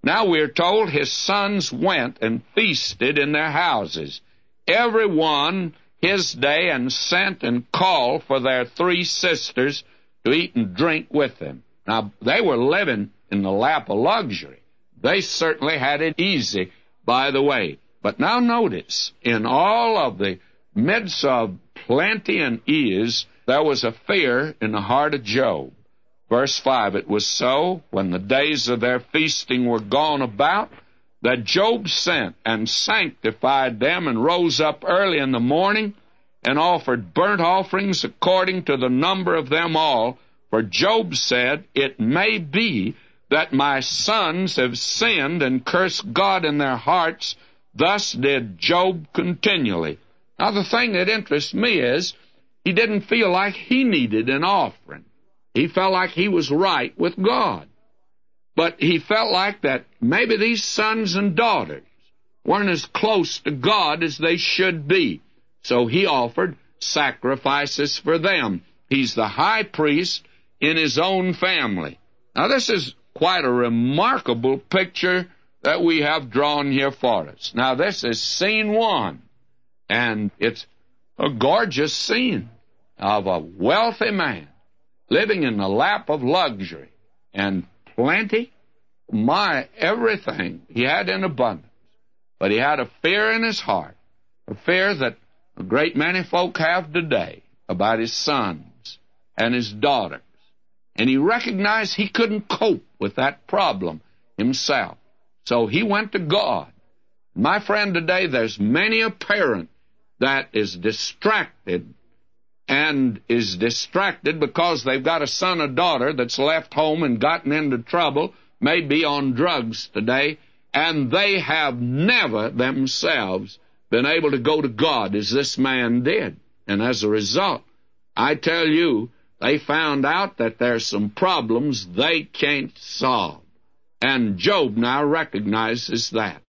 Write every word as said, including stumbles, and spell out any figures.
Now we're told his sons went and feasted in their houses, every one his day, and sent and called for their three sisters to eat and drink with them. Now, they were living in the lap of luxury. They certainly had it easy, by the way. But now notice, in all of the midst of plenty and ease, there was a fear in the heart of Job. Verse five, it was so, when the days of their feasting were gone about, that Job sent and sanctified them, and rose up early in the morning, and offered burnt offerings according to the number of them all. For Job said, it may be that my sons have sinned and cursed God in their hearts. Thus did Job continually. Now, the thing that interests me is, he didn't feel like he needed an offering. He felt like he was right with God. But he felt like that maybe these sons and daughters weren't as close to God as they should be. So he offered sacrifices for them. He's the high priest in his own family. Now, this is quite a remarkable picture that we have drawn here for us. Now, this is scene one, and it's a gorgeous scene of a wealthy man living in the lap of luxury and plenty. My, everything he had in abundance. But he had a fear in his heart, a fear that a great many folk have today about his sons and his daughters. And he recognized he couldn't cope with that problem himself. So he went to God. My friend, today there's many a parent that is distracted and is distracted because they've got a son or daughter that's left home and gotten into trouble, maybe on drugs today, and they have never themselves been able to go to God as this man did. And as a result, I tell you, they found out that there's some problems they can't solve. And Job now recognizes that.